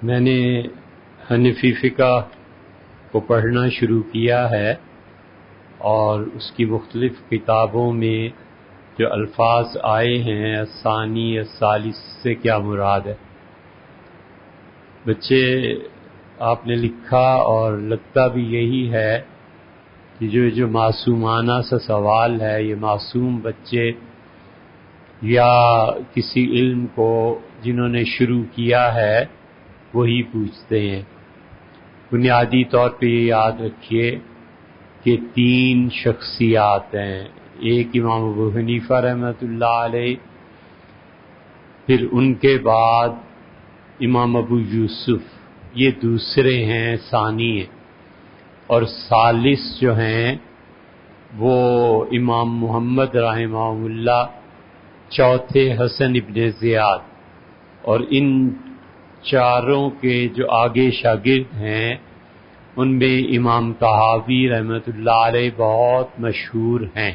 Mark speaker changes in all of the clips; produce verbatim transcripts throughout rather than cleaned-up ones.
Speaker 1: میں نے حنفی فقہ کو پڑھنا شروع کیا ہے اور اس کی مختلف کتابوں میں جو الفاظ آئے ہیں الثانی الثالث سے کیا مراد ہے. بچے آپ نے لکھا اور لگتا بھی یہی ہے کہ جو جو معصومانہ سا سوال ہے یہ معصوم بچے یا کسی علم کو جنہوں نے شروع کیا ہے وہی پوچھتے ہیں. بنیادی طور پہ یہ یاد رکھیے کہ تین شخصیات ہیں. ایک امام ابو حنیفہ رحمۃ اللہ علیہ، پھر ان کے بعد امام ابو یوسف، یہ دوسرے ہیں، ثانی ہیں، اور ثالث جو ہیں وہ امام محمد رحمہ اللہ، چوتھے حسن ابن زیاد. اور ان چاروں کے جو آگے شاگرد ہیں ان میں امام طحاوی رحمۃ اللہ علیہ بہت مشہور ہیں.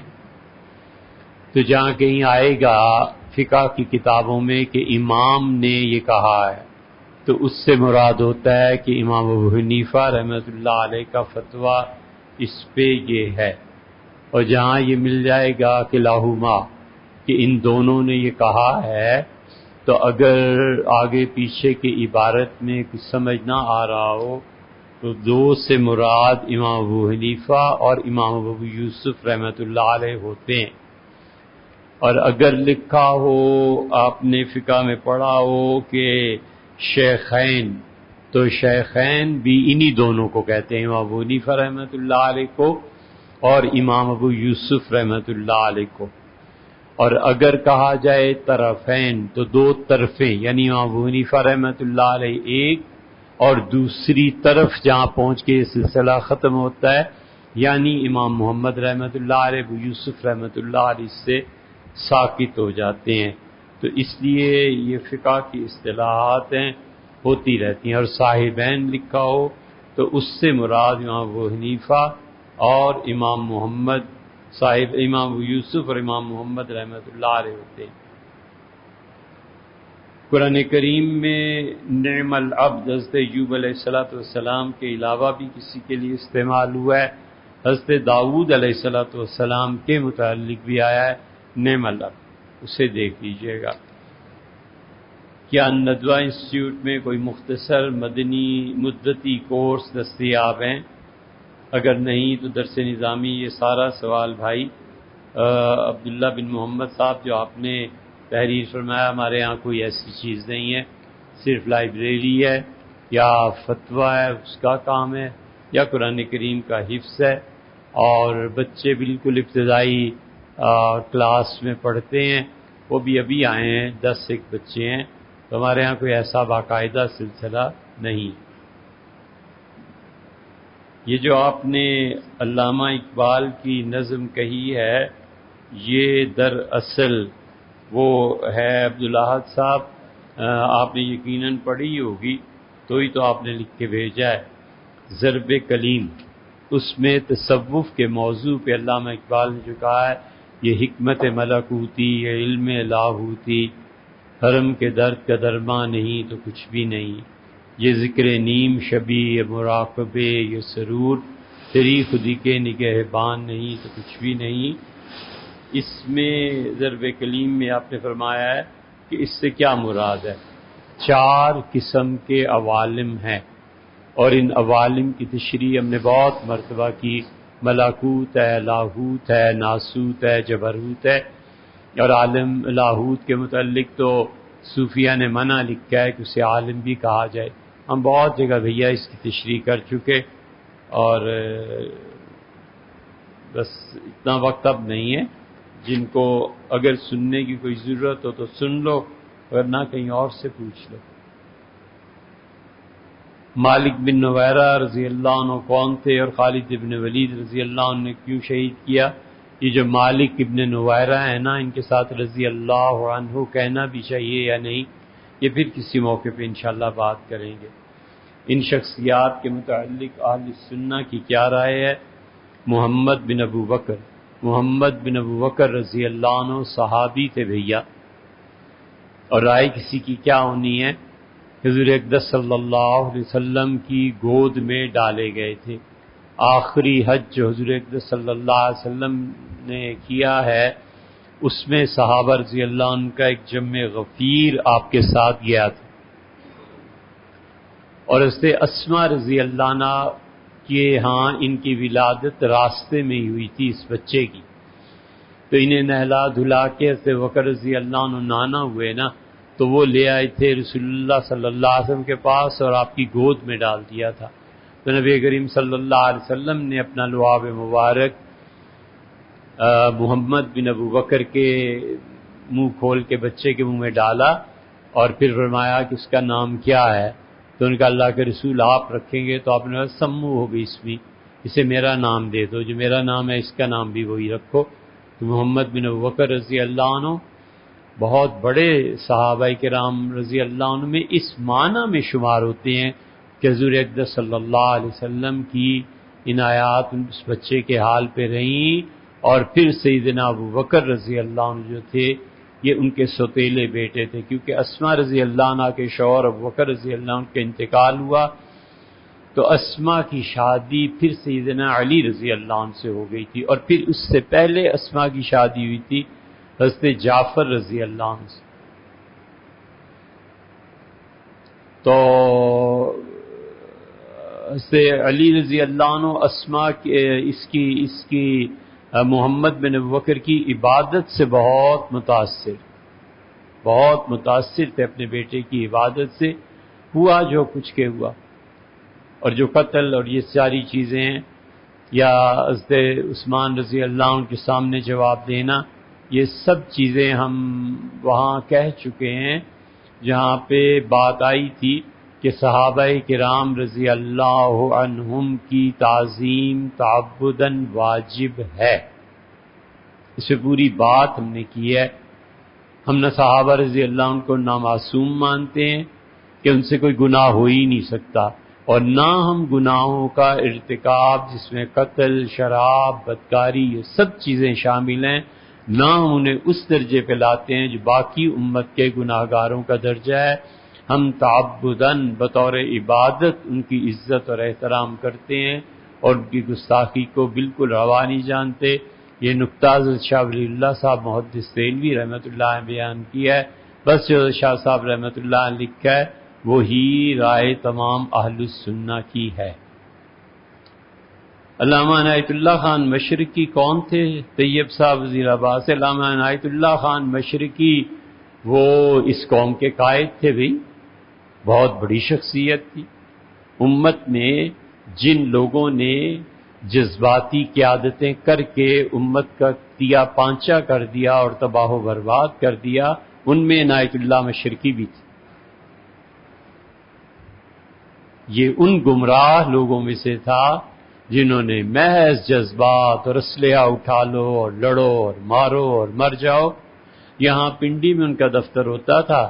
Speaker 1: تو جہاں کہیں آئے گا فقہ کی کتابوں میں کہ امام نے یہ کہا ہے تو اس سے مراد ہوتا ہے کہ امام ابو حنیفہ رحمۃ اللہ علیہ کا فتویٰ اس پہ یہ ہے. اور جہاں یہ مل جائے گا کہ لاہما کہ ان دونوں نے یہ کہا ہے، تو اگر آگے پیچھے کی عبارت میں کچھ سمجھ نہ آ رہا ہو تو دو سے مراد امام ابو حنیفہ اور امام ابو یوسف رحمۃ اللہ علیہ ہوتے ہیں. اور اگر لکھا ہو آپ نے فقہ میں پڑھا ہو کہ شیخین، تو شیخین بھی انہی دونوں کو کہتے ہیں، امام ابو حنیفہ رحمۃ اللہ علیہ کو اور امام ابو یوسف رحمۃ اللہ علیہ کو. اور اگر کہا جائے طرفین تو دو طرفیں، یعنی امام ابو حنیفہ رحمۃ اللہ علیہ ایک اور دوسری طرف جہاں پہنچ کے یہ سلسلہ ختم ہوتا ہے یعنی امام محمد رحمۃ اللہ علیہ، ابو یوسف رحمۃ اللہ علیہ سے ساکت ہو جاتے ہیں. تو اس لیے یہ فقہ کی اصطلاحات ہیں، ہوتی رہتی ہیں. اور صاحبین لکھا ہو تو اس سے مراد امام ابو حنیفہ اور امام محمد صاحب امام ابو یوسف اور امام محمد رحمۃ اللہ علیہ ہوتے ہیں. قرآن کریم میں نعم العبد حضرت ایوب علیہ الصلوۃ والسلام کے علاوہ بھی کسی کے لیے استعمال ہوا ہے. حضرت داؤد علیہ الصلوۃ والسلام کے متعلق بھی آیا ہے نعم العبد، اسے دیکھ لیجئے گا. کیا ندوہ انسٹیٹیوٹ میں کوئی مختصر مدنی مدتی کورس دستیاب ہیں؟ اگر نہیں تو درس نظامی یہ سارا سوال بھائی عبداللہ بن محمد صاحب جو آپ نے تحریر فرمایا، ہمارے ہاں کوئی ایسی چیز نہیں ہے، صرف لائبریری ہے یا فتویٰ ہے اس کا کام ہے یا قرآن کریم کا حفظ ہے. اور بچے بالکل ابتدائی کلاس میں پڑھتے ہیں، وہ بھی ابھی آئے ہیں، دس ایک بچے ہیں. تو ہمارے ہاں کوئی ایسا باقاعدہ سلسلہ نہیں. یہ جو آپ نے علامہ اقبال کی نظم کہی ہے یہ دراصل وہ ہے عبدالاحد صاحب، آپ نے یقیناً پڑھی ہوگی تو ہی تو آپ نے لکھ کے بھیجا ہے. ضرب کلیم، اس میں تصوف کے موضوع پہ علامہ اقبال نے جو کہا ہے یہ حکمت ملکوتی، یہ علم لاہوتی، حرم کے درد کا درماں نہیں تو کچھ بھی نہیں، یہ ذکر نیم شبی، یہ مراقبے، یہ سرور، تیری خودی کے نگہبان نہیں تو کچھ بھی نہیں. اس میں ضرب کلیم میں آپ نے فرمایا ہے کہ اس سے کیا مراد ہے. چار قسم کے عوالم ہیں اور ان عوالم کی تشریح ہم نے بہت مرتبہ کی. ملکوت ہے، لاہوت ہے، ناسوت ہے، جبروت ہے. اور عالم لاہوت کے متعلق تو صوفیہ نے منع لکھا ہے کہ اسے عالم بھی کہا جائے. ہم بہت جگہ بھیا اس کی تشریح کر چکے اور بس اتنا وقت اب نہیں ہے. جن کو اگر سننے کی کوئی ضرورت ہو تو سن لو ورنہ کہیں اور سے پوچھ لو. مالک بن نویرہ رضی اللہ عنہ کون تھے اور خالد بن ولید رضی اللہ عنہ نے کیوں شہید کیا؟ یہ جو مالک ابن نویرہ ہے نا، ان کے ساتھ رضی اللہ عنہ کہنا بھی چاہیے یا نہیں، یہ پھر کسی موقع پہ انشاءاللہ بات کریں گے. ان شخصیات کے متعلق اہل سنہ کی کیا رائے ہے؟ محمد بن ابو بکر محمد بن ابو بکر رضی اللہ عنہ صحابی تھے بھیا. اور رائے کسی کی کیا ہونی ہے؟ حضور اقدس صلی اللہ علیہ وسلم کی گود میں ڈالے گئے تھے. آخری حج جو حضور اقدس صلی اللہ علیہ وسلم نے کیا ہے اس میں صحابہ رضی اللہ عنہ کا ایک جمع غفیر آپ کے ساتھ گیا تھا، اور اس سے اسما رضی اللہ عنہ کے ہاں ان کی ولادت راستے میں ہی ہوئی تھی اس بچے کی. تو انہیں نہلا دھلا کے حضرت بکر رضی اللہ عنہ نانا ہوئے نا، تو وہ لے آئے تھے رسول اللہ صلی اللہ علیہ وسلم کے پاس اور آپ کی گود میں ڈال دیا تھا. تو نبی کریم صلی اللہ علیہ وسلم نے اپنا لعاب مبارک محمد بن ابو بکر کے منہ کھول کے بچے کے منہ میں ڈالا اور پھر فرمایا کہ اس کا نام کیا ہے. تو ان کا اللہ کے رسول آپ رکھیں گے؟ تو آپ نے کہا سمو ہو بھی اسمی، اسے میرا نام دے دو، جو میرا نام ہے اس کا نام بھی وہی رکھو. تو محمد بن ابو بکر رضی اللہ عنہ بہت بڑے صحابہ کرام رضی اللہ عنہ میں اس معنی میں شمار ہوتے ہیں کہ حضور اقدس صلی اللہ علیہ وسلم کی عنایات اس بچے کے حال پہ رہیں، اور پھر سیدنا ابو بکر رضی اللہ عنہ جو تھے یہ ان کے سوتیلے بیٹے تھے، کیونکہ اسما رضی اللہ عنہ کے شوہر ابو بکر رضی اللہ عنہ کا انتقال ہوا تو اسما کی شادی پھر سیدنا علی رضی اللہ عنہ سے ہو گئی تھی، اور پھر اس سے پہلے اسما کی شادی ہوئی تھی حضرت جعفر رضی اللہ عنہ سے. تو حضرت علی رضی اللہ عنہ اسما اس کی اس کی محمد بن ابو بکر کی عبادت سے بہت متاثر بہت متاثر تھے اپنے بیٹے کی عبادت سے. ہوا جو کچھ کے ہوا، اور جو قتل اور یہ ساری چیزیں ہیں یا حضرت عثمان رضی اللہ عنہ کے سامنے جواب دینا، یہ سب چیزیں ہم وہاں کہہ چکے ہیں جہاں پہ بات آئی تھی کہ صحابہ کرام رضی اللہ عنہم کی تعظیم تعبداً واجب ہے. اس پہ پوری بات ہم نے کی ہے. ہم نہ صحابہ رضی اللہ عنہ کو نامعصوم مانتے ہیں کہ ان سے کوئی گناہ ہو ہی نہیں سکتا، اور نہ ہم گناہوں کا ارتکاب جس میں قتل، شراب، بدکاری یہ سب چیزیں شامل ہیں، نہ ہم انہیں اس درجے پہ لاتے ہیں جو باقی امت کے گناہ گاروں کا درجہ ہے. ہم تعبداً بطور عبادت ان کی عزت اور احترام کرتے ہیں اور ان کی گستاخی کو بالکل روا نہیں جانتے. یہ نقطہ حضرت شاہ ولی اللہ صاحب محدث دہلوی رحمۃ اللہ علیہ بیان کیا ہے. بس جو حضرت شاہ صاحب رحمۃ اللہ علیہ لکھا ہے وہی رائے تمام اہل السنہ کی ہے. علامہ عنایت اللہ خان مشرقی کون تھے؟ طیب صاحب وزیر آباد سے. علامہ عنایت اللہ خان مشرقی وہ اس قوم کے قائد تھے بھائی، بہت بڑی شخصیت تھی. امت میں جن لوگوں نے جذباتی قیادتیں کر کے امت کا تیا پانچا کر دیا اور تباہ و برباد کر دیا، ان میں عنایت اللہ مشرقی بھی تھی. یہ ان گمراہ لوگوں میں سے تھا جنہوں نے محض جذبات اور اسلحہ اٹھا لو اور لڑو اور مارو اور مر جاؤ. یہاں پنڈی میں ان کا دفتر ہوتا تھا.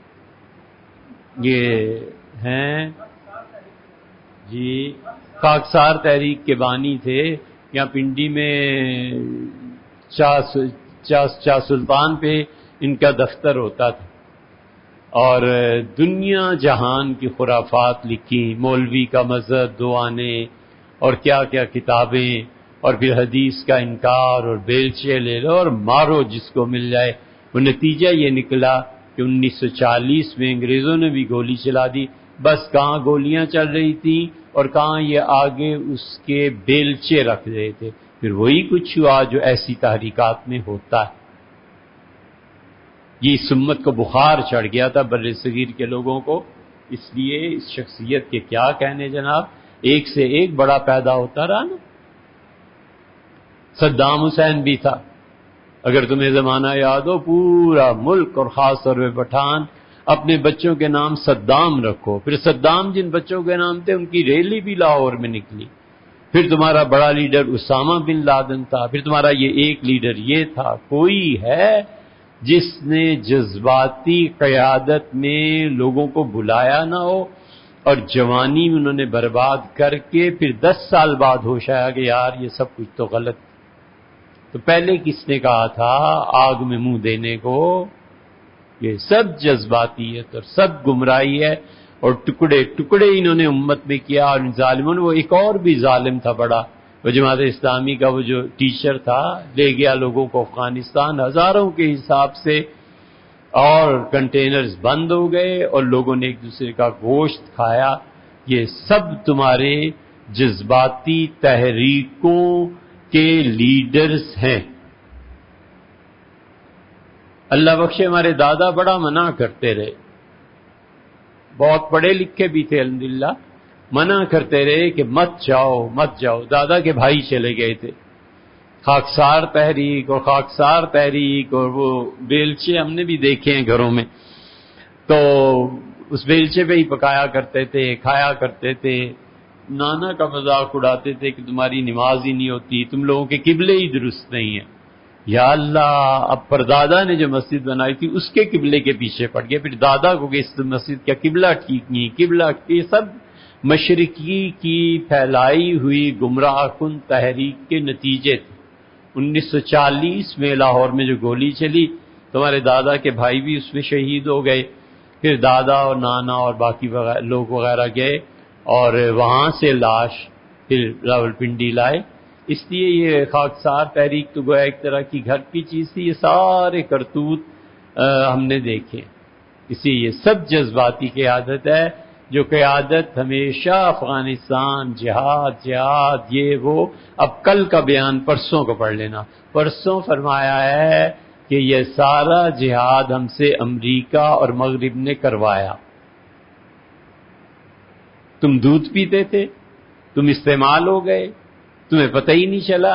Speaker 1: یہ ہیں جی خاکسار تحریک کے بانی تھے. یہاں پنڈی میں چاہ سلطان پہ ان کا دفتر ہوتا تھا، اور دنیا جہان کی خرافات لکھی، مولوی کا مذہب، دعانے اور کیا کیا کتابیں، اور پھر حدیث کا انکار اور بیلچے لے لو اور مارو جس کو مل جائے. وہ نتیجہ یہ نکلا کہ انیس سو چالیس میں انگریزوں نے بھی گولی چلا دی. بس کہاں گولیاں چل رہی تھیں اور کہاں یہ آگے اس کے بیلچے رکھ رہے تھے. پھر وہی کچھ ہوا جو ایسی تحریکات میں ہوتا ہے. یہ اس امت کو بخار چڑھ گیا تھا بر صغیر کے لوگوں کو. اس لیے اس شخصیت کے کیا کہنے جناب، ایک سے ایک بڑا پیدا ہوتا رہا نا. صدام حسین بھی تھا، اگر تمہیں زمانہ یاد ہو، پورا ملک اور خاص طور پہ پٹھان اپنے بچوں کے نام صدام رکھو. پھر صدام جن بچوں کے نام تھے ان کی ریلی بھی لاہور میں نکلی. پھر تمہارا بڑا لیڈر اسامہ بن لادن تھا. پھر تمہارا یہ ایک لیڈر یہ تھا. کوئی ہے جس نے جذباتی قیادت میں لوگوں کو بلایا نہ ہو اور جوانی میں انہوں نے برباد کر کے پھر دس سال بعد ہوش آیا کہ یار یہ سب کچھ تو غلط. تو پہلے کس نے کہا تھا آگ میں منہ دینے کو؟ یہ سب جذباتیت اور سب گمراہی ہے. اور ٹکڑے ٹکڑے انہوں نے امت میں کیا، اور ان ظالموں نے، وہ ایک اور بھی ظالم تھا بڑا، وہ جماعت اسلامی کا وہ جو ٹیچر تھا، لے گیا لوگوں کو افغانستان ہزاروں کے حساب سے، اور کنٹینرز بند ہو گئے اور لوگوں نے ایک دوسرے کا گوشت کھایا۔ یہ سب تمہارے جذباتی تحریکوں کے لیڈرز ہیں۔ اللہ بخشے ہمارے دادا بڑا منع کرتے رہے، بہت پڑھے لکھے بھی تھے الحمدللہ، منع کرتے رہے کہ مت جاؤ مت جاؤ۔ دادا کے بھائی چلے گئے تھے، خاکسار تحریک اور خاکسار تحریک، اور وہ بیلچے ہم نے بھی دیکھے ہیں گھروں میں، تو اس بیلچے پہ ہی پکایا کرتے تھے، کھایا کرتے تھے۔ نانا کا مذاق اڑاتے تھے کہ تمہاری نماز ہی نہیں ہوتی، تم لوگوں کے قبلے ہی درست نہیں ہیں۔ یا اللہ، اب پردادا نے جو مسجد بنائی تھی اس کے قبلے کے پیچھے پڑ گئے، پھر دادا کو کہ اس مسجد کا قبلہ ٹھیک نہیں، قبلہ، یہ سب مشرقی کی پھیلائی ہوئی گمراہ کن تحریک کے نتیجے تھے۔ انیس سو چالیس میں لاہور میں جو گولی چلی، تمہارے دادا کے بھائی بھی اس میں شہید ہو گئے، پھر دادا اور نانا اور باقی لوگ وغیرہ گئے اور وہاں سے لاش پھر راولپنڈی لائے۔ اس لیے یہ خاکسار تحریک تو گویا ایک طرح کی گھر کی چیز تھی، یہ سارے کرتوت ہم نے دیکھے۔ اسی یہ سب جذباتی قیادت ہے، جو قیادت ہمیشہ افغانستان جہاد جہاد یہ وہ۔ اب کل کا بیان پرسوں کو پڑھ لینا، پرسوں فرمایا ہے کہ یہ سارا جہاد ہم سے امریکہ اور مغرب نے کروایا۔ تم دودھ پیتے تھے، تم استعمال ہو گئے، تمہیں پتہ ہی نہیں چلا،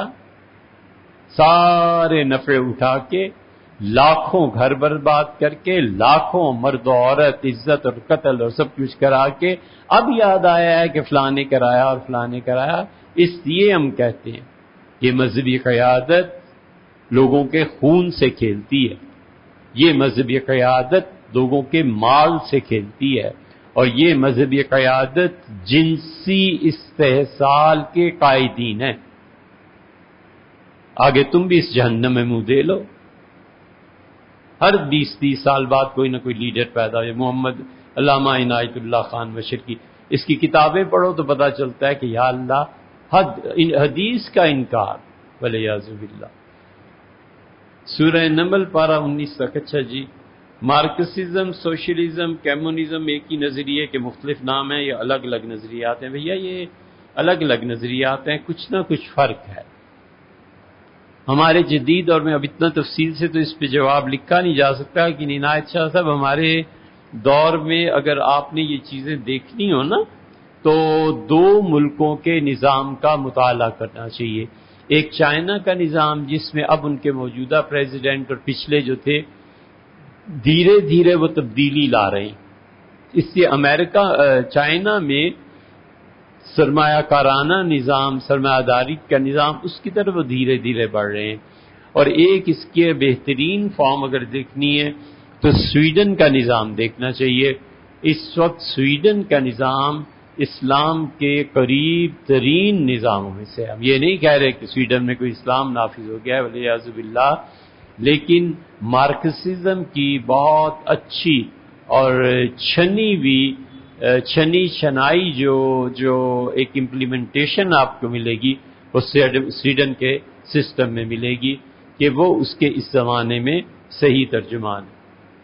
Speaker 1: سارے نفع اٹھا کے لاکھوں گھر برباد کر کے، لاکھوں مرد و عورت عزت اور قتل اور سب کچھ کرا کے، اب یاد آیا ہے کہ فلاں نے کرایا اور فلاں نے کرایا۔ اس لیے ہم کہتے ہیں یہ مذہبی قیادت لوگوں کے خون سے کھیلتی ہے، یہ مذہبی قیادت لوگوں کے مال سے کھیلتی ہے، اور یہ مذہبی قیادت جنسی استحصال کے قائدین ہیں۔ آگے تم بھی اس جہنم میں منہ دے لو۔ ہر بیس تیس سال بعد کوئی نہ کوئی لیڈر پیدا ہو۔ محمد علامہ عنایت اللہ خان مشرقی، اس کی کتابیں پڑھو تو پتہ چلتا ہے کہ یا اللہ، حد حدیث کا انکار، ولیعذ باللہ۔ سورہ نمل پارہ انیس تک۔ اچھا جی، مارکسزم، سوشلزم، کمیونزم ایک ہی نظریے کے مختلف نام ہیں، یہ الگ الگ نظریات ہیں؟ بھیا یہ الگ الگ نظریات ہیں، کچھ نہ کچھ فرق ہے۔ ہمارے جدید دور میں اب اتنا تفصیل سے تو اس پہ جواب لکھا نہیں جا سکتا، کہ عنایت شاہ صاحب ہمارے دور میں اگر آپ نے یہ چیزیں دیکھنی ہو نا، تو دو ملکوں کے نظام کا مطالعہ کرنا چاہیے۔ ایک چائنا کا نظام، جس میں اب ان کے موجودہ پریزیڈنٹ اور پچھلے جو تھے دھیرے دھیرے وہ تبدیلی لا رہے ہیں۔ اس سے امریکہ چائنا میں سرمایہ کارانہ نظام، سرمایہ داری کا نظام، اس کی طرف وہ دھیرے دھیرے بڑھ رہے ہیں۔ اور ایک اس کے بہترین فارم اگر دیکھنی ہے تو سویڈن کا نظام دیکھنا چاہیے۔ اس وقت سویڈن کا نظام اسلام کے قریب ترین نظاموں میں سے، ہم یہ نہیں کہہ رہے کہ سویڈن میں کوئی اسلام نافذ ہو گیا ہے ولیعذ باللہ، لیکن مارکسزم کی بہت اچھی اور چھنی ہوئی چھنی چھنائی جو جو ایک امپلیمنٹیشن آپ کو ملے گی، وہ سویڈن کے سسٹم میں ملے گی، کہ وہ اس کے اس زمانے میں صحیح ترجمان ہے۔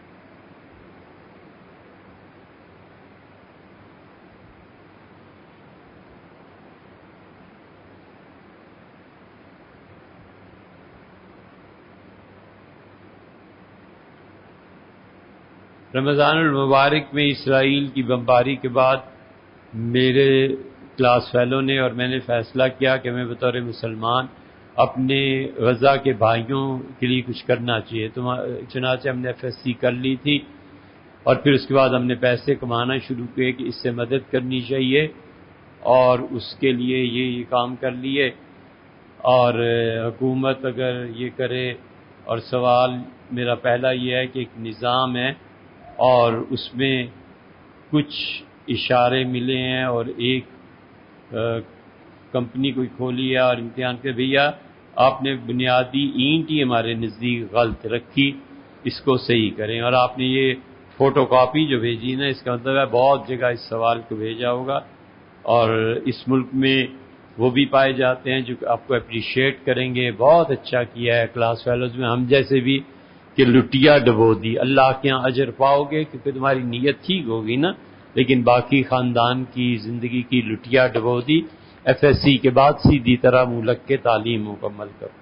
Speaker 1: رمضان المبارک میں اسرائیل کی بمباری کے بعد میرے کلاس فیلو نے اور میں نے فیصلہ کیا کہ میں بطور مسلمان اپنے غزہ کے بھائیوں کے لیے کچھ کرنا چاہیے۔ تو چنانچہ ہم نے ایف ایس سی کر لی تھی، اور پھر اس کے بعد ہم نے پیسے کمانا شروع کیے کہ اس سے مدد کرنی چاہیے، اور اس کے لیے یہ یہ کام کر لیے۔ اور حکومت اگر یہ کرے، اور سوال میرا پہلا یہ ہے کہ ایک نظام ہے اور اس میں کچھ اشارے ملے ہیں، اور ایک کمپنی کوئی کھولی ہے اور امتحان کے بھیا آپ نے بنیادی اینٹ ہی ہمارے نزدیک غلط رکھی، اس کو صحیح کریں، اور آپ نے یہ فوٹو کاپی جو بھیجی نا، اس کا مطلب ہے بہت جگہ اس سوال کو بھیجا ہوگا، اور اس ملک میں وہ بھی پائے جاتے ہیں جو آپ کو اپریشیٹ کریں گے، بہت اچھا کیا ہے کلاس فیلوز میں، ہم جیسے بھی، کہ لٹیا ڈبو دی، اللہ کے یہاں اجر پاؤ گے کیونکہ تمہاری نیت ٹھیک ہوگی نا، لیکن باقی خاندان کی زندگی کی لٹیا ڈبو دی، ایف ایس سی کے بعد سیدھی طرح منہ لگ کے تعلیم مکمل کرو۔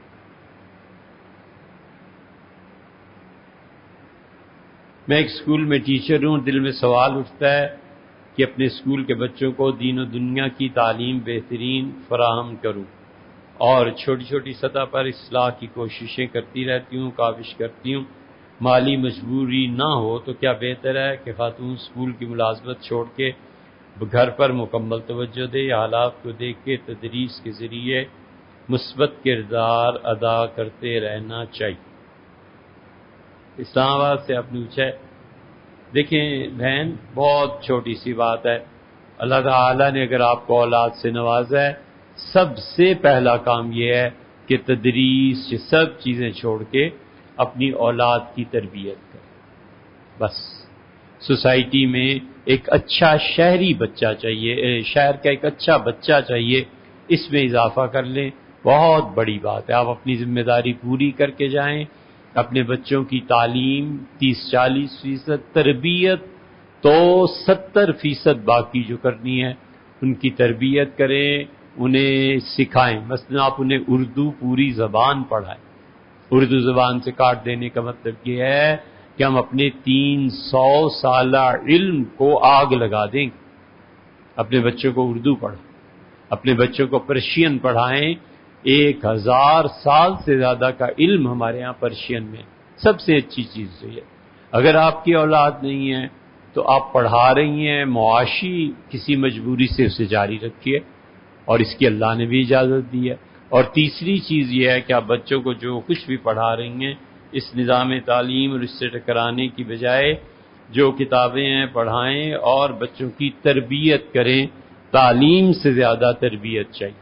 Speaker 1: میں ایک اسکول میں ٹیچر ہوں، دل میں سوال اٹھتا ہے کہ اپنے اسکول کے بچوں کو دین و دنیا کی تعلیم بہترین فراہم کروں، اور چھوٹی چھوٹی سطح پر اصلاح کی کوششیں کرتی رہتی ہوں، کاوش کرتی ہوں، مالی مجبوری نہ ہو تو کیا بہتر ہے کہ خاتون اسکول کی ملازمت چھوڑ کے گھر پر مکمل توجہ دے، یا حالات کو دیکھ کے تدریس کے ذریعے مثبت کردار ادا کرتے رہنا چاہیے؟ اسلام آباد سے آپ نے پوچھا ہے۔ دیکھیں بہن، بہت چھوٹی سی بات ہے، اللہ تعالیٰ نے اگر آپ کو اولاد سے نوازا ہے، سب سے پہلا کام یہ ہے کہ تدریس یہ سب چیزیں چھوڑ کے اپنی اولاد کی تربیت کریں۔ بس سوسائٹی میں ایک اچھا شہری بچہ چاہیے، شہر کا ایک اچھا بچہ چاہیے، اس میں اضافہ کر لیں، بہت بڑی بات ہے۔ آپ اپنی ذمہ داری پوری کر کے جائیں، اپنے بچوں کی تعلیم تیس چالیس فیصد، تربیت تو ستر فیصد باقی جو کرنی ہے، ان کی تربیت کریں، انہیں سکھائیں۔ مثلا آپ انہیں اردو پوری زبان پڑھائیں۔ اردو زبان سے کاٹ دینے کا مطلب یہ ہے کہ ہم اپنے تین سو سالہ علم کو آگ لگا دیں گے۔ اپنے بچوں کو اردو پڑھائیں، اپنے بچوں کو پرشین پڑھائیں، ایک ہزار سال سے زیادہ کا علم ہمارے یہاں پرشین میں، سب سے اچھی چیز جو ہے۔ اگر آپ کی اولاد نہیں ہے تو آپ پڑھا رہی ہیں، معاشی کسی مجبوری سے اسے جاری رکھیے، اور اس کی اللہ نے بھی اجازت دی ہے۔ اور تیسری چیز یہ ہے کہ آپ بچوں کو جو کچھ بھی پڑھا رہی ہیں، اس نظام تعلیم اور اس سے ٹکرانے کی بجائے جو کتابیں ہیں پڑھائیں، اور بچوں کی تربیت کریں۔ تعلیم سے زیادہ تربیت چاہیے۔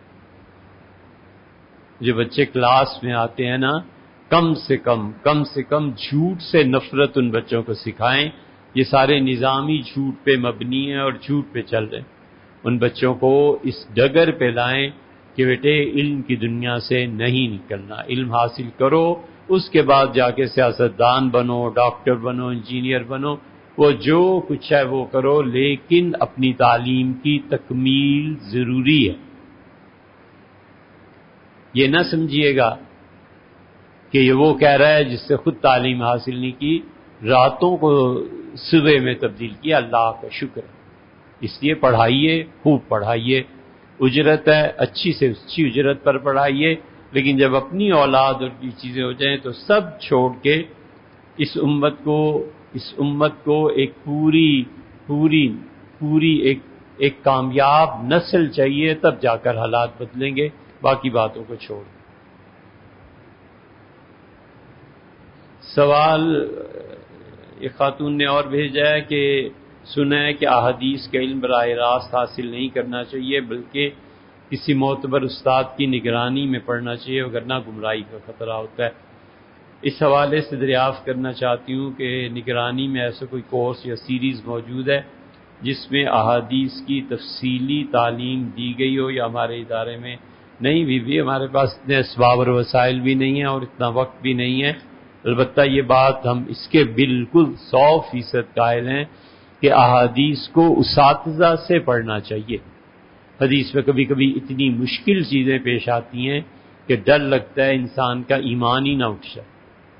Speaker 1: جو بچے کلاس میں آتے ہیں نا، کم سے کم کم سے کم جھوٹ سے نفرت ان بچوں کو سکھائیں۔ یہ سارے نظامی جھوٹ پہ مبنی ہیں اور جھوٹ پہ چل رہے ہیں۔ ان بچوں کو اس ڈگر پہ لائیں کہ بیٹے علم کی دنیا سے نہیں نکلنا، علم حاصل کرو، اس کے بعد جا کے سیاستدان بنو، ڈاکٹر بنو، انجینئر بنو، وہ جو کچھ ہے وہ کرو، لیکن اپنی تعلیم کی تکمیل ضروری ہے۔ یہ نہ سمجھیے گا کہ یہ وہ کہہ رہا ہے جس سے خود تعلیم حاصل نہیں کی، راتوں کو صبح میں تبدیل کیا، اللہ کا شکر ہے۔ اس لیے پڑھائیے، خوب پڑھائیے، اجرت ہے، اچھی سے اچھی اجرت پر پڑھائیے، لیکن جب اپنی اولاد اور کی چیزیں ہو جائیں تو سب چھوڑ کے اس امت کو اس امت کو ایک پوری پوری پوری ایک ایک کامیاب نسل چاہیے، تب جا کر حالات بدلیں گے، باقی باتوں کو چھوڑ۔ سوال ایک خاتون نے اور بھیجا ہے کہ سنا ہے کہ احادیث کا علم براہ راست حاصل نہیں کرنا چاہیے، بلکہ کسی معتبر استاد کی نگرانی میں پڑھنا چاہیے، وگرنہ گمراہی کا خطرہ ہوتا ہے۔ اس حوالے سے دریافت کرنا چاہتی ہوں کہ نگرانی میں ایسا کوئی کورس یا سیریز موجود ہے جس میں احادیث کی تفصیلی تعلیم دی گئی ہو، یا ہمارے ادارے میں نہیں بھی بھی ہمارے پاس اتنے اسباب اور وسائل بھی نہیں ہیں اور اتنا وقت بھی نہیں ہے۔ البتہ یہ بات ہم اس کے بالکل سو فیصد قائل ہیں کہ احادیث کو اساتذہ سے پڑھنا چاہیے۔ حدیث میں کبھی کبھی اتنی مشکل چیزیں پیش آتی ہیں کہ ڈر لگتا ہے انسان کا ایمان ہی نہ اٹھ جائے۔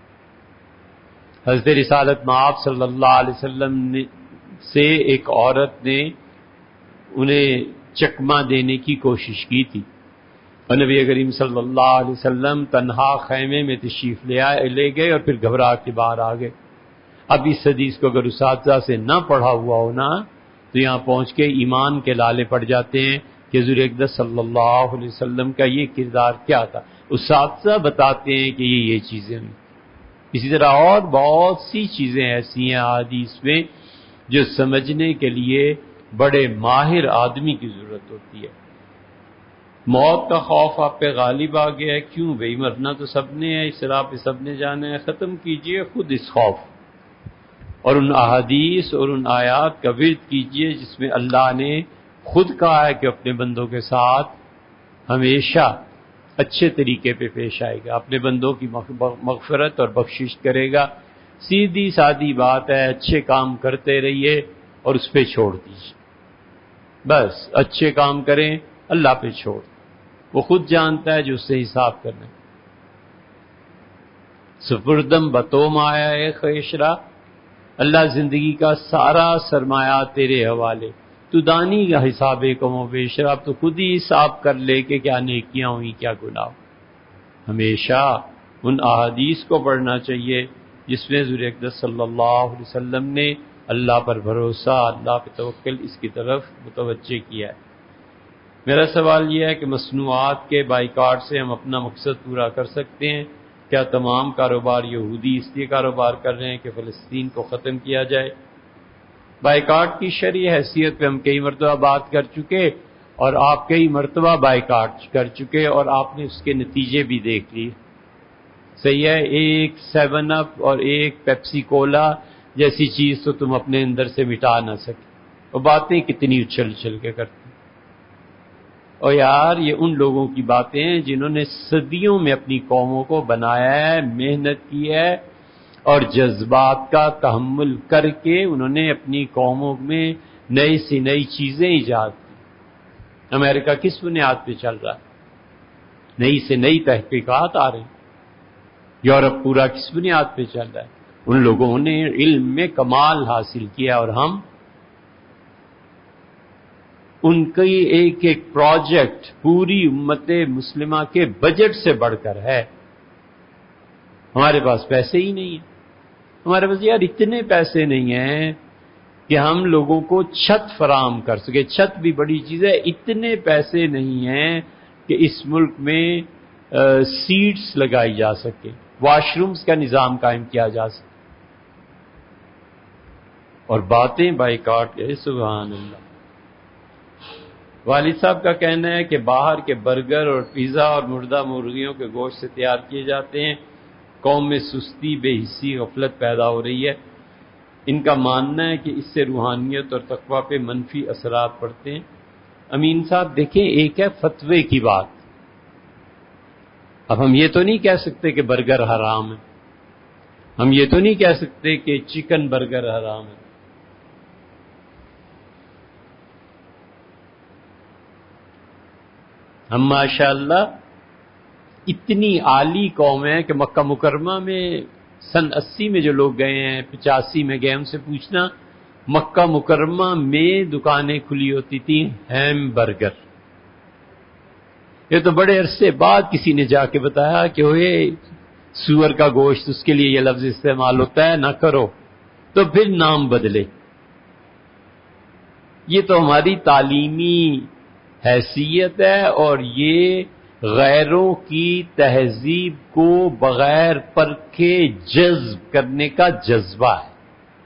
Speaker 1: حضرت رسالت مآب صلی اللہ علیہ وسلم نے سے ایک عورت نے انہیں چکمہ دینے کی کوشش کی تھی، اور نبی کریم صلی اللہ علیہ وسلم تنہا خیمے میں تشریف لے آئے لے گئے اور پھر گھبرا کے باہر آ گئے۔ اب اس حدیث کو اگر اساتذہ سے نہ پڑھا ہوا ہونا تو یہاں پہنچ کے ایمان کے لالے پڑ جاتے ہیں کہ حضور اقدس صلی اللہ علیہ وسلم کا یہ کردار کیا تھا۔ اساتذہ بتاتے ہیں کہ یہ یہ چیزیں ہوئی۔ اسی طرح اور بہت سی چیزیں ایسی ہیں حدیث میں جو سمجھنے کے لیے بڑے ماہر آدمی کی ضرورت ہوتی ہے۔ موت کا خوف آپ پہ غالب آ گیا ہے، کیوں بھئی؟ مرنا تو سب نے ہے، اس راہ پہ سب نے جانا ہے، ختم کیجئے خود اس خوف۔ اور ان احادیث اور ان آیات کا ورد کیجئے جس میں اللہ نے خود کہا ہے کہ اپنے بندوں کے ساتھ ہمیشہ اچھے طریقے پہ پیش آئے گا، اپنے بندوں کی مغفرت اور بخشش کرے گا۔ سیدھی سادی بات ہے، اچھے کام کرتے رہیے اور اس پہ چھوڑ دیجیے، بس اچھے کام کریں، اللہ پہ چھوڑ، وہ خود جانتا ہے جو اس سے حساب کرنا ہے۔ سپردم بتوم آیا ہے خیشرا، اللہ زندگی کا سارا سرمایہ تیرے حوالے، تو دانی کا حساب کم و بیشر، اب تو خود ہی حساب کر لے کہ کیا نیکیاں ہوئی کیا گناہ۔ ہمیشہ ان احادیث کو پڑھنا چاہیے جس میں حضور اقدس صلی اللہ علیہ وسلم نے اللہ پر بھروسہ، اللہ پہ توکل اس کی طرف متوجہ کیا ہے۔ میرا سوال یہ ہے کہ مصنوعات کے بائیکاٹ سے ہم اپنا مقصد پورا کر سکتے ہیں؟ کیا تمام کاروبار یہودی اس لیے کاروبار کر رہے ہیں کہ فلسطین کو ختم کیا جائے؟ بائیکاٹ کی شرعی حیثیت پہ ہم کئی مرتبہ بات کر چکے اور آپ کئی مرتبہ بائیکاٹ کر چکے اور آپ نے اس کے نتیجے بھی دیکھ لیے۔ صحیح ہے، ایک سیون اپ اور ایک پیپسی کولا جیسی چیز تو تم اپنے اندر سے مٹا نہ سکے، اور باتیں کتنی اچھل اچھل کے کرتے۔ اور یار یہ ان لوگوں کی باتیں ہیں جنہوں نے صدیوں میں اپنی قوموں کو بنایا ہے، محنت کی ہے اور جذبات کا تحمل کر کے انہوں نے اپنی قوموں میں نئی سی نئی چیزیں ایجاد کی۔ امریکہ کس بنیاد پہ چل رہا ہے؟ نئی سے نئی تحقیقات آ رہی ہیں۔ یورپ پورا کس بنیاد پہ چل رہا ہے؟ ان لوگوں نے علم میں کمال حاصل کیا اور ہم ان کی ایک ایک پروجیکٹ پوری امت مسلمہ کے بجٹ سے بڑھ کر ہے۔ ہمارے پاس پیسے ہی نہیں ہیں، ہمارے پاس یار اتنے پیسے نہیں ہیں کہ ہم لوگوں کو چھت فراہم کر سکے۔ چھت بھی بڑی چیز ہے، اتنے پیسے نہیں ہیں کہ اس ملک میں سیٹس لگائی جا سکے، واش رومز کا نظام قائم کیا جا سکے، اور باتیں بائیکاٹ کے۔ سبحان اللہ۔ والد صاحب کا کہنا ہے کہ باہر کے برگر اور پیزا اور مردہ مرغیوں کے گوشت سے تیار کیے جاتے ہیں، قوم میں سستی، بے حسی، غفلت پیدا ہو رہی ہے۔ ان کا ماننا ہے کہ اس سے روحانیت اور تقویٰ پہ منفی اثرات پڑتے ہیں۔ امین صاحب دیکھیں، ایک ہے فتوے کی بات، اب ہم یہ تو نہیں کہہ سکتے کہ برگر حرام ہے، ہم یہ تو نہیں کہہ سکتے کہ چکن برگر حرام ہے۔ ہم ماشاءاللہ اتنی عالی قوم ہے کہ مکہ مکرمہ میں سن اسی میں جو لوگ گئے ہیں، پچاسی میں گئے، ان سے پوچھنا مکہ مکرمہ میں دکانیں کھلی ہوتی تھیں ہیم برگر۔ یہ تو بڑے عرصے بعد کسی نے جا کے بتایا کہ وہ سور کا گوشت، اس کے لیے یہ لفظ استعمال ہوتا ہے، نہ کرو، تو پھر نام بدلے۔ یہ تو ہماری تعلیمی حیثیت ہے اور یہ غیروں کی تہذیب کو بغیر پرکھے جذب کرنے کا جذبہ ہے۔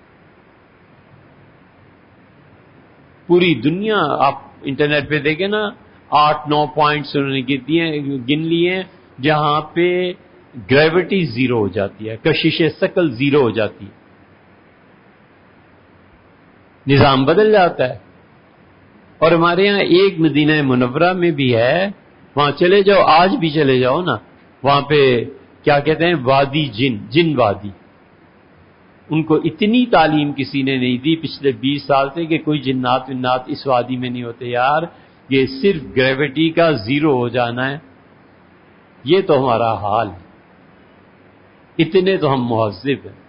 Speaker 1: پوری دنیا آپ انٹرنیٹ پہ دیکھیں نا، آٹھ نو پوائنٹس انہوں نے گن لیے ہیں جہاں پہ گریوٹی زیرو ہو جاتی ہے، کشش ثقل زیرو ہو جاتی ہے، نظام بدل جاتا ہے۔ اور ہمارے یہاں ایک مدینہ منورہ میں بھی ہے، وہاں چلے جاؤ، آج بھی چلے جاؤ نا، وہاں پہ کیا کہتے ہیں، وادی جن، جن وادی۔ ان کو اتنی تعلیم کسی نے نہیں دی پچھلے بیس سال سے کہ کوئی جنات ونات اس وادی میں نہیں ہوتے۔ یار یہ صرف گریوٹی کا زیرو ہو جانا ہے، یہ تو ہمارا حال ہے، اتنے تو ہم مہذب ہیں،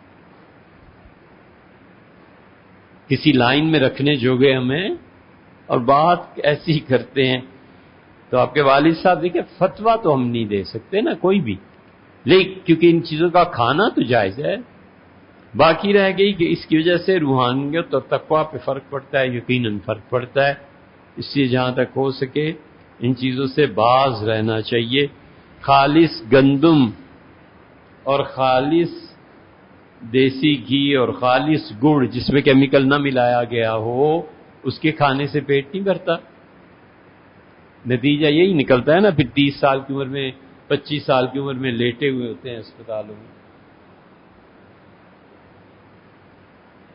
Speaker 1: کسی لائن میں رکھنے جوگے ہمیں، اور بات ایسی کرتے ہیں۔ تو آپ کے والد صاحب دیکھیں، فتویٰ تو ہم نہیں دے سکتے نا کوئی بھی، لیکن کیونکہ ان چیزوں کا کھانا تو جائز ہے۔ باقی رہ گئی کہ اس کی وجہ سے روحانیت اور تقویٰ پہ فرق پڑتا ہے، یقیناً فرق پڑتا ہے، اس لیے جہاں تک ہو سکے ان چیزوں سے باز رہنا چاہیے۔ خالص گندم اور خالص دیسی گھی اور خالص گڑ جس میں کیمیکل نہ ملایا گیا ہو، اس کے کھانے سے پیٹ نہیں بھرتا۔ نتیجہ یہی نکلتا ہے نا، پھر تیس سال کی عمر میں، پچیس سال کی عمر میں لیٹے ہوئے ہوتے ہیں اسپتالوں میں۔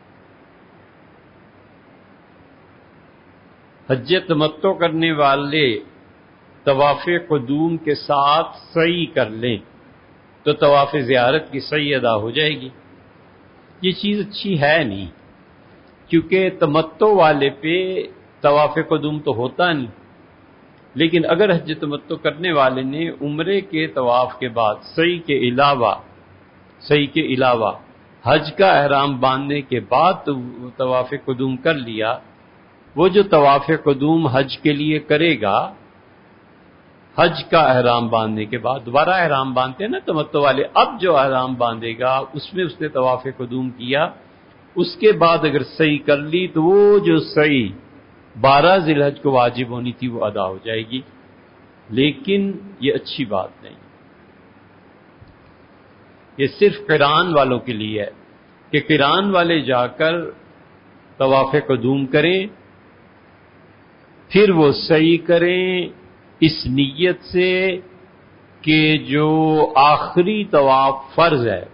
Speaker 1: حج تمتع کرنے والے طواف قدوم کے ساتھ سعی کر لیں تو طواف زیارت کی سعی ادا ہو جائے گی۔ یہ چیز اچھی ہے نہیں، کیونکہ تمتع والے پہ طواف قدوم تو ہوتا نہیں، لیکن اگر حج تمتع کرنے والے نے عمرے کے طواف کے بعد سعی کے علاوہ سعی کے علاوہ حج کا احرام باندھنے کے بعد طواف قدوم کر لیا، وہ جو طواف قدوم حج کے لیے کرے گا حج کا احرام باندھنے کے بعد، دوبارہ احرام باندھتے ہیں نا تمتع والے، اب جو احرام باندھے گا اس میں اس نے طواف قدوم کیا، اس کے بعد اگر سعی کر لی تو وہ جو سعی بارہ ذی الحج کو واجب ہونی تھی وہ ادا ہو جائے گی، لیکن یہ اچھی بات نہیں۔ یہ صرف قران والوں کے لیے ہے کہ قران والے جا کر طواف قدوم کریں، پھر وہ سعی کریں اس نیت سے کہ جو آخری طواف فرض ہے،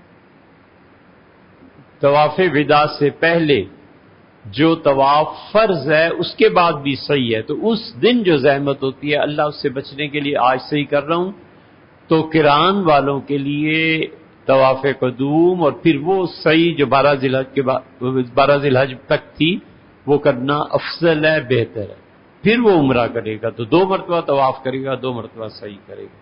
Speaker 1: طواف وداع سے پہلے جو طواف فرض ہے اس کے بعد بھی صحیح ہے، تو اس دن جو زحمت ہوتی ہے اللہ اس سے بچنے کے لیے آج صحیح کر رہا ہوں، تو قران والوں کے لیے طواف قدوم اور پھر وہ صحیح جو بارہ ذی الحج کے بعد بارہ ذی الحج تک تھی وہ کرنا افضل ہے، بہتر ہے۔ پھر وہ عمرہ کرے گا تو دو مرتبہ طواف کرے گا، دو مرتبہ صحیح کرے گا۔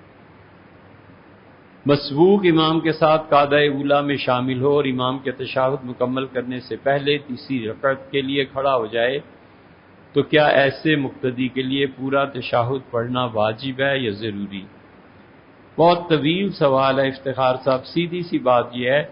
Speaker 1: مسبوق امام کے ساتھ قعدہ اولیٰ میں شامل ہو اور امام کے تشہد مکمل کرنے سے پہلے تیسری رکعت کے لیے کھڑا ہو جائے تو کیا ایسے مقتدی کے لیے پورا تشہد پڑھنا واجب ہے یا ضروری؟ بہت طویل سوال ہے افتخار صاحب۔ سیدھی سی بات یہ ہے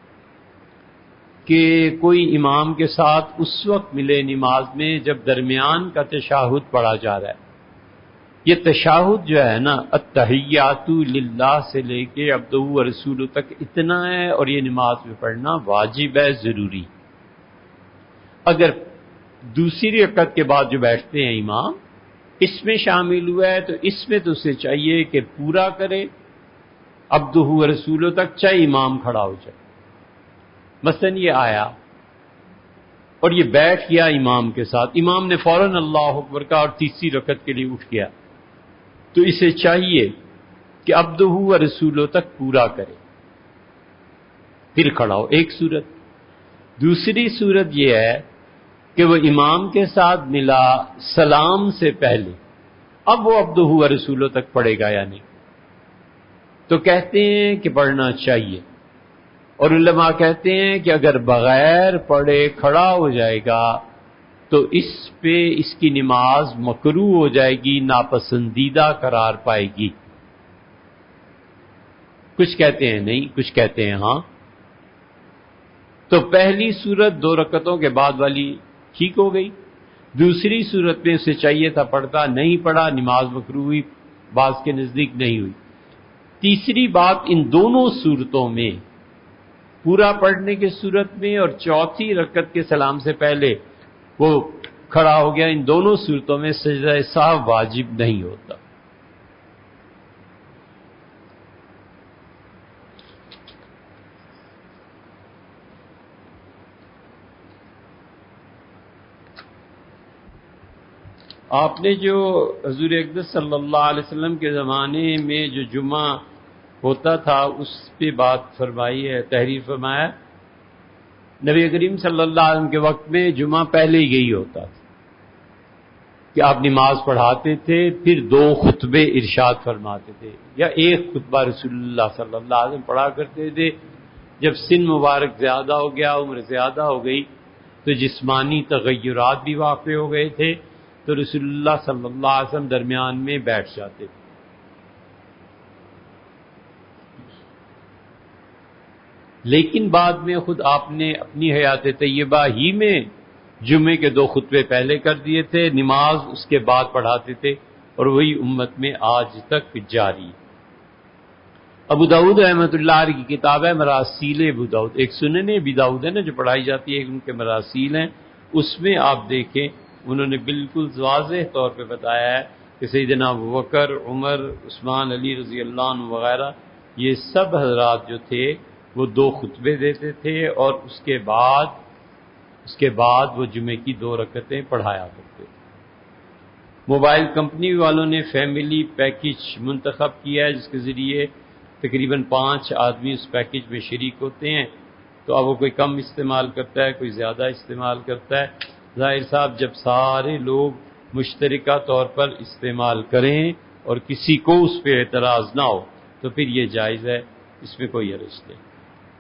Speaker 1: کہ کوئی امام کے ساتھ اس وقت ملے نماز میں جب درمیان کا تشہد پڑھا جا رہا ہے۔ یہ تشہد جو ہے نا التحیات للہ سے لے کے عبدہ و رسولہ تک اتنا ہے، اور یہ نماز میں پڑھنا واجب ہے، ضروری۔ اگر دوسری رکعت کے بعد جو بیٹھتے ہیں امام اس میں شامل ہوا ہے تو اس میں تو اسے چاہیے کہ پورا کرے عبدہ و رسولہ تک، چاہے امام کھڑا ہو جائے۔ مثلا یہ آیا اور یہ بیٹھ گیا امام کے ساتھ، امام نے فوراً اللہ اکبر کہا اور تیسری رکعت کے لیے اٹھ گیا، تو اسے چاہیے کہ عبدہ و رسولہ تک پورا کرے پھر کھڑا ہو، ایک صورت۔ دوسری صورت یہ ہے کہ وہ امام کے ساتھ ملا سلام سے پہلے، اب وہ عبدہ و رسولہ تک پڑھے گا یا نہیں، تو کہتے ہیں کہ پڑھنا چاہیے، اور علماء کہتے ہیں کہ اگر بغیر پڑھے کھڑا ہو جائے گا تو اس پہ اس کی نماز مکروہ ہو جائے گی، ناپسندیدہ قرار پائے گی۔ کچھ کہتے ہیں نہیں، کچھ کہتے ہیں ہاں۔ تو پہلی صورت دو رکعتوں کے بعد والی ٹھیک ہو گئی، دوسری صورت میں اسے چاہیے تھا پڑھتا، نہیں پڑھا، نماز مکروہ ہوئی، بعض کے نزدیک نہیں ہوئی۔ تیسری بات، ان دونوں صورتوں میں پورا پڑھنے کی صورت میں اور چوتھی رکعت کے سلام سے پہلے وہ کھڑا ہو گیا، ان دونوں صورتوں میں سجدہ سہو واجب نہیں ہوتا۔ آپ نے جو حضور اقدس صلی اللہ علیہ وسلم کے زمانے میں جو جمعہ ہوتا تھا اس پہ بات فرمائی ہے، تحریر فرمایا۔ نبی کریم صلی اللہ علیہ وسلم کے وقت میں جمعہ پہلے ہی یہی ہوتا تھا کہ آپ نماز پڑھاتے تھے، پھر دو خطبے ارشاد فرماتے تھے، یا ایک خطبہ رسول اللہ صلی اللہ علیہ وسلم پڑھا کرتے تھے۔ جب سن مبارک زیادہ ہو گیا، عمر زیادہ ہو گئی، تو جسمانی تغیرات بھی واقع ہو گئے تھے، تو رسول اللہ صلی اللہ علیہ وسلم درمیان میں بیٹھ جاتے تھے۔ لیکن بعد میں خود آپ نے اپنی حیات طیبہ ہی میں جمعے کے دو خطبے پہلے کر دیے تھے، نماز اس کے بعد پڑھاتے تھے، اور وہی امت میں آج تک جاری۔ ابو داؤد رحمۃ اللہ علیہ کی کتاب ہے مراسیل ابو داؤد، ایک سنن ابی داؤد ہے نا جو پڑھائی جاتی ہے، ایک ان کے مراسیل ہیں، اس میں آپ دیکھیں انہوں نے بالکل واضح طور پہ بتایا ہے کہ سیدنا ابوبکر، عمر، عثمان، علی رضی اللہ عنہ وغیرہ یہ سب حضرات جو تھے وہ دو خطبے دیتے تھے، اور اس کے بعد اس کے بعد وہ جمعے کی دو رکعتیں پڑھایا کرتے تھے۔ موبائل کمپنی والوں نے فیملی پیکج منتخب کیا ہے جس کے ذریعے تقریباً پانچ آدمی اس پیکج میں شریک ہوتے ہیں، تو اب وہ کوئی کم استعمال کرتا ہے، کوئی زیادہ استعمال کرتا ہے۔ ظاہر صاحب جب سارے لوگ مشترکہ طور پر استعمال کریں اور کسی کو اس پہ اعتراض نہ ہو تو پھر یہ جائز ہے، اس میں کوئی حرج نہیں۔